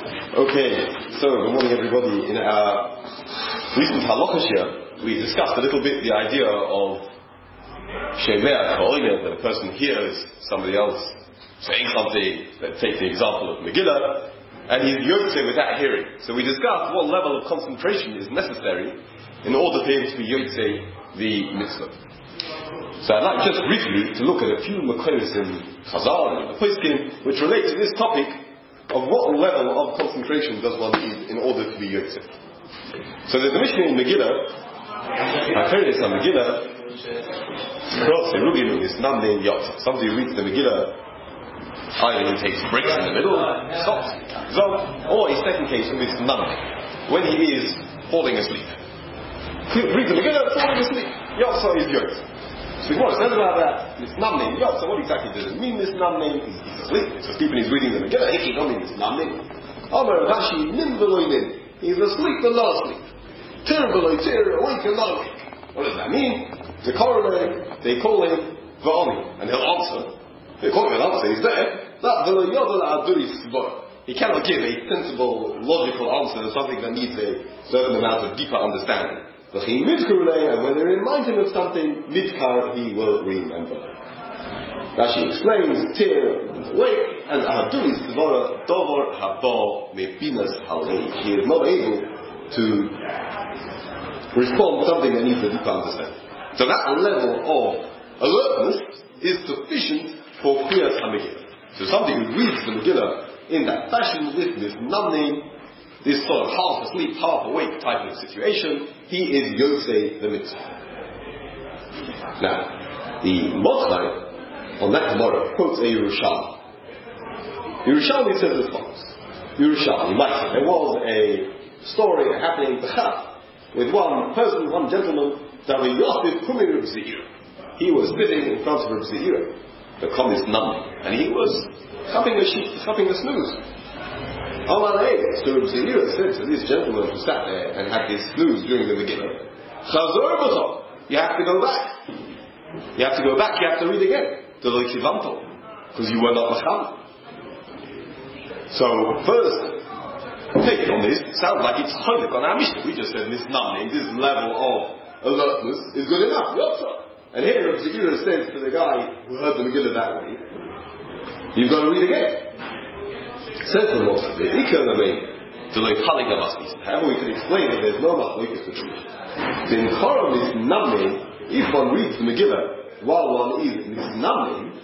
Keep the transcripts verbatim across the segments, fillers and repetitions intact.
Okay, so good morning everybody. In our recent halacha share, we discussed a little bit the idea of Shemea Ka'oina, that a person hears somebody else saying something. Let's take the example of Megillah, and he's yotze without hearing. So we discussed what level of concentration is necessary in order for him to be yotze the mitzvah. So I'd like just briefly to look at a few makoros in Chazal and the Poskim which relate to this topic of what level of concentration does one need in order to be yotze. So there's a Mishnah in Megillah, Hakoros on Megillah, somebody who reads the Megillah, either he takes breaks in the middle, stops, or in second case, it's none, when he is falling asleep. He reads the Megillah, falling asleep, Yotza is yotze. So what it says about that, it's namning, Yotza, what exactly does it mean, this namning? He's, he's asleep, he's asleep and he's reading the Megillah, he don't mean this namning. Amar Rashi, nim beloy nim, he's asleep and not asleep. Tir beloy tir, awake and not awake. What does that mean? To correlate, they call him Va'oni, and he'll answer. They call him an answer, he's there. That ve'lo yodel aduri svor. He cannot give a sensible, logical answer to something that needs a certain amount of deeper understanding. But he midkurulei, and when they remind him of something, midkar, he will remember. Rashi explains, tir, awake, and aduri svor, dovor haba mebinas halei. He is not able to respond to something that needs a deeper understanding. So that level of alertness is sufficient for Kriyas HaMegillah. So somebody who reads the Megillah in that fashion with this numbing, this sort of half asleep, half awake type of situation, he is Yotze the mitzvah. Now, the Mochai on that tomorrow quotes a Yerushalmi. Yerushalmi says as follows. Yerushalmi, Mike, there was a story happening in Bechad with one person, one gentleman, Davi Yosef Kumi Reb Zeira. He was sitting in front of Reb Zeira, the communist nun, and he was cupping a sheep, cupping a snooze. Amalei, so Reb Zeira said to this gentleman who sat there and had his snooze during the Megillah, Chazor b'cho, you have to go back. You have to go back, you have to read again. Because you were not macham. So, first, take it on this, it sounds like it's cholik on our Mishnah. We just said this naming, this level of alertness is good enough. Yotza. And here Reb Zeira says to the guy who heard the Megillah that way, you've got to read again. Says the Lord, however we can explain that there's no machlokes between them. The Inchoram is naming, if one reads the Megillah while one is naming,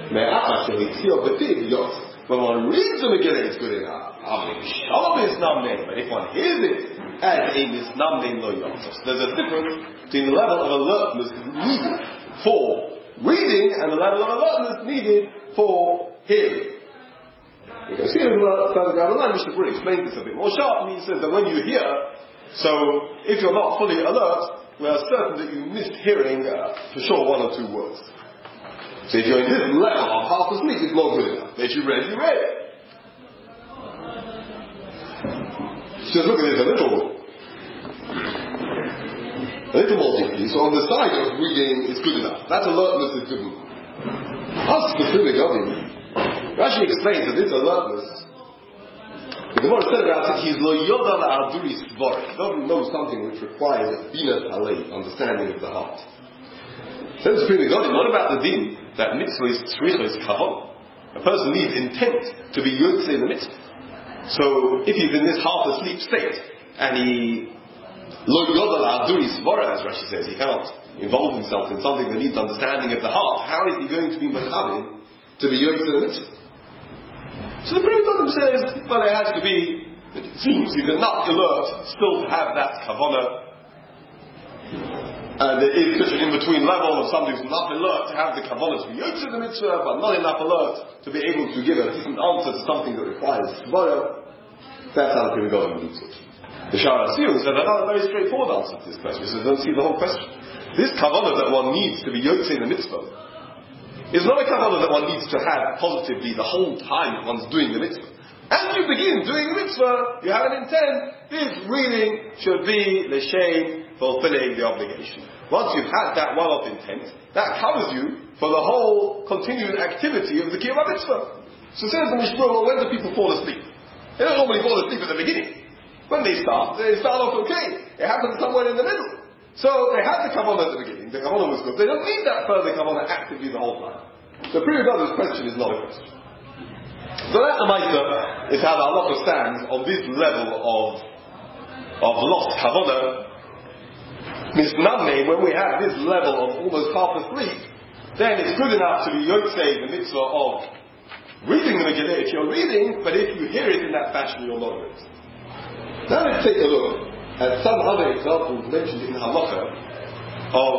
when one reads the Megillah it's good enough. But if one hears it as a misnamning lo yotzos, there's a difference between the level of alertness needed for reading and the level of alertness needed for hearing. You can see in the further down the line, Mishnah Berurah explains this a bit more sharply. He says that when you hear, so if you're not fully alert, we are certain that you missed hearing uh, for sure one or two words. So if you're in this level of half asleep, it's not good enough. If you read, you read. Just look at this a little, a little more deeply. So on the side of reading is good enough. That alertness is good enough. Ask the Sunnah Gadim. Rashi explains that this alertness, the Gemara said about it, he's lo yoda la'aduri svor. He doesn't know something which requires a binat halei, understanding of the heart. Says the Sunnah Gadim, what about the din that mitzvah is tzrichos kavon? A person needs intent to be yotze in the mitzvah. So, if he's in this half-asleep state, and he lo yodal aduri svara, as Rashi says, he cannot involve himself in something that needs understanding of the heart, how is he going to be mechavin to be yotze in the mitzvah? So the Berurah says, well, there has to be, it seems he's enough alert still to have that kavanah, and there is such an in-between level of somebody who's enough alert to have the kavanah to be yotze in the mitzvah, but not enough alert to be able to give a decent answer to something that requires svara. That's how the Berurah leads it. The Shara Asiyun said another very straightforward answer to this question. He says, don't see the whole question. This kavanah that one needs to be yotze in the mitzvah is not a kavanah that one needs to have positively the whole time that one's doing the mitzvah. As you begin doing the mitzvah, you have an intent, this reading should be l'shem fulfilling the obligation. Once you've had that one-off intent, that covers you for the whole continued activity of the Kiyum mitzvah. So says the Mishnah, well, when do people fall asleep? They don't normally fall asleep at the beginning. When they start, they start off okay. It happens somewhere in the middle. So they had the Kavanah at the beginning. The Kavanah was good. They don't need that further Kavanah actively the whole time. The Pri Mega's question is not a question. So that Lamaita is how the halacha stands on this level of of lost Kavanah. Misnamne, when we have this level of almost half asleep, then it's good enough to be Yotzei the mitzvah of reading the Megillah if you're reading, but if you hear it in that fashion, you're not doing it. Now let's take a look at some other examples mentioned in Halacha of,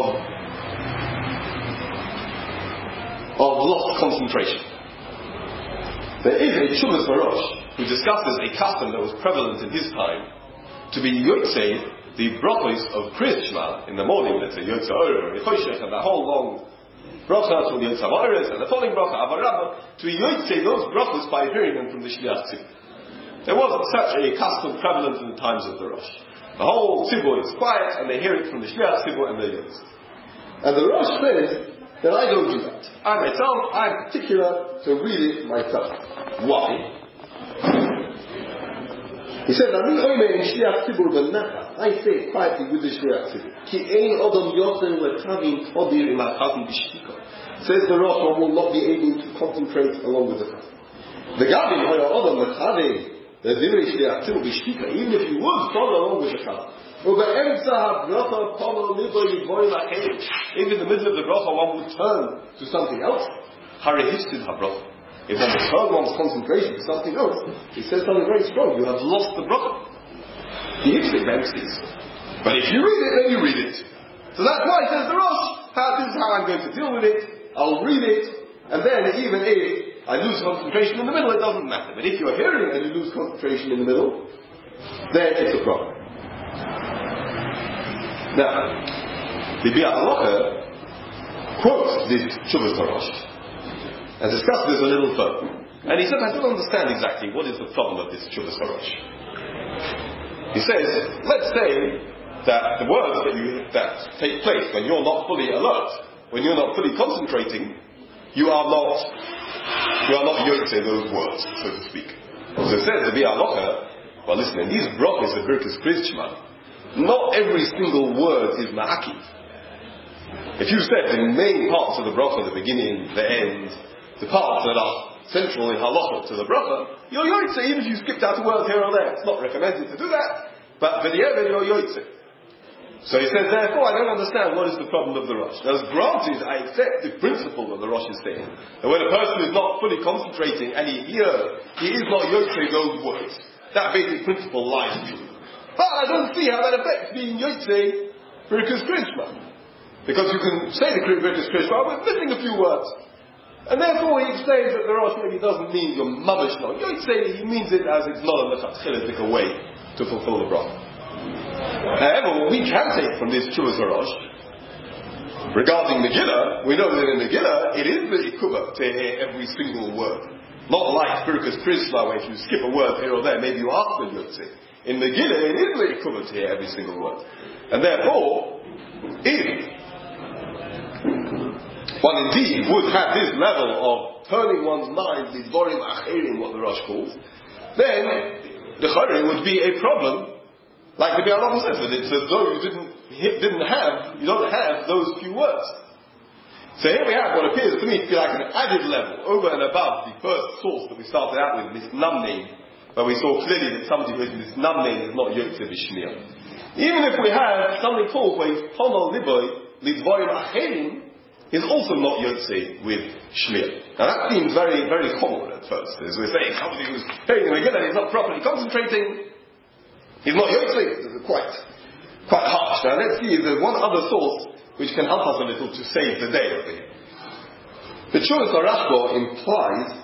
of lost concentration. There is a Tshuvas Harosh who discusses a custom that was prevalent in his time to be Yotzei the brachos of Kriyas Shema in the morning, let's say Yotzei Orah, Yechoshech, and that whole long bracha from the Yotzei Orah, and the following bracha, Avarabba, to be Yotzei those brachos by hearing them from the Shliach Tzibur. There wasn't such a custom prevalent in the times of the Rosh. The whole tzibur is quiet, and they hear it from the Shliach tzibur and the Yotz. And the Rosh says that I don't do that. I myself, I'm particular to read it myself. Why? He said, I say it quietly with the Shliach tzibur. Says the Rosh, one will not be able to concentrate along with the Chazan. The Gavin, the Divrei Shliach Tzibur b'shtika, even if you would follow along with the Chazan. If in the middle of the bracha one would turn to something else, if one would turn one's concentration to something else, he says something very strong. You have lost the bracha. The Yitzhak Ramses. But if you read it, then you read it. So that's why he says the Rosh, how, this is how I'm going to deal with it. I'll read it, and then even if I lose concentration in the middle, it doesn't matter. But if you're hearing and you lose concentration in the middle, then it's a problem. Now, the Biur Halacha quotes this Tshuvas Harosh and discusses this a little further. And he says, I don't understand exactly what is the problem of this Tshuvas Harosh. He says, let's say that the words that you that take place when you're not fully alert, when you're not fully concentrating, you are not You are not yotzei those words, so to speak. So it says the Biur Halacha, well listen, in these brachos of Birkas Kriyas Shema, not every single word is ma'akiv. If you said the main parts of the bracha, the beginning, the end, the parts that are central in halacha to the bracha, you're yotzei, even if you skipped out a word here or there. It's not recommended to do that, but v'di'evet you're yotzei. So he says, therefore, I don't understand what is the problem of the Rosh. Now, as granted, I accept the principle that the Rosh is saying, that when a person is not fully concentrating and he hears, he is not yotzei those words. That basic principle lies true. But I don't see how that affects being yotzei Birkas Kriyas Shema. Because you can say the Birkas Kriyas Shema with missing a few words. And therefore he explains that the Rosh maybe doesn't mean you're mamish not yotzei, he means it as it's not a lechatchildik way to fulfill the bracha. However, what we can take from this Tshuvas Harosh regarding Megillah, we know that in Megillah it is the ikubah to hear every single word. Not like Birkas Kriyas Shema, where if you skip a word here or there, maybe you ask the yotzei. In Megillah, it is the ikubah to hear every single word. And therefore, if one indeed would have this level of turning one's mind, lidvorim acherim, what the Rosh calls, then the chayrim would be a problem. Like the Biur Halacha says, that it's as though you didn't didn't have, you don't have those few words. So here we have what appears to me to be like an added level, over and above the first source that we started out with, this Namnein, where we saw clearly that somebody who is this Namnein is not yotzei b'shmiya. Even if we have something called where Pono Liboy, Lidvorim Acherim, is also not yotzei with shmiya. Now that seems very, very common at first. As we're saying, somebody who's hearing the Megillah and is not properly concentrating, he's not yotzei. This is quite, quite harsh. Now let's see if there's one other source which can help us a little to save the day over here. The Tshuvas Rashba implies,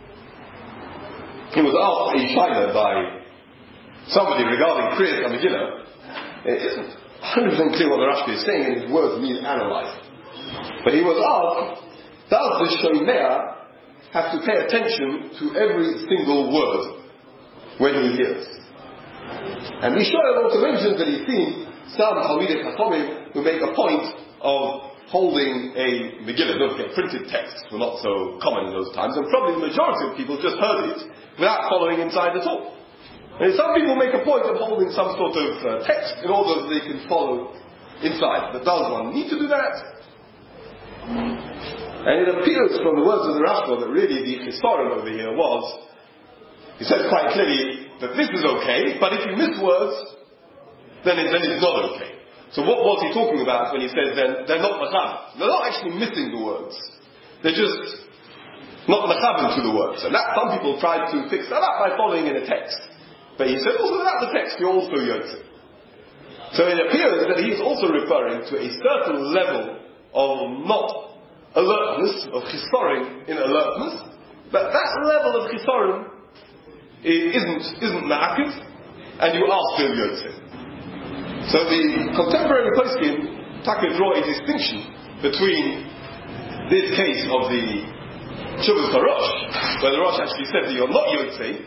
he was asked a shaila by somebody regarding Kriyas HaMegillah. It isn't one hundred percent clear what the Rashba is saying, and his words need analyzing. But he was asked, does the Shomer have to pay attention to every single word when he hears? And the Shomer also mentions that he's seen some Talmidei Chachamim who make a point of holding a Megillah. Don't forget, printed texts were not so common in those times, and probably the majority of people just heard it without following inside at all. And some people make a point of holding some sort of uh, text in order that they can follow inside. But does one need to do that? And it appears from the words of the Rashba that really the chisaron over here was, he says quite clearly that this is okay, but if you miss words, then, it, then it's not okay. So what was he talking about when he says then they're not mechaber? They're not actually missing the words. They're just not mechaber to the words. And that some people tried to fix that up by following in a text. But he said also without the text you're also yotze. So it appears that he is also referring to a certain level of not alertness, of chisaron in alertness, but that level of chisaron isn't isn't ma'akiv, and you are still yotze. So the contemporary poskim taka draw a distinction between this case of the Chuvas HaRosh, where the Rosh actually said that you're not yotze,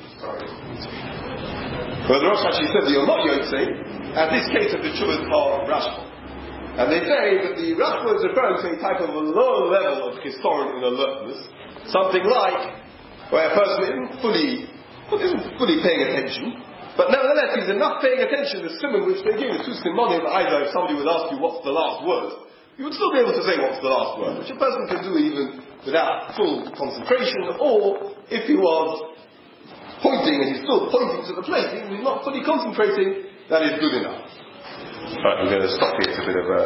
where the Rosh actually said that you're not yotze, and this case of the Chuvas HaRashba. And they say that the Rashba is referring to a type of a lower level of chisaron in alertness, something like where a person isn't fully, isn't fully paying attention, but nevertheless he's enough paying attention to the simon which they give, the two simonim, either if somebody would ask you what's the last word, you would still be able to say what's the last word, which a person can do even without full concentration, or if he was pointing and he's still pointing to the plate, even if he's not fully concentrating, that is good enough. Right, I'm going to stop here. It's a bit of a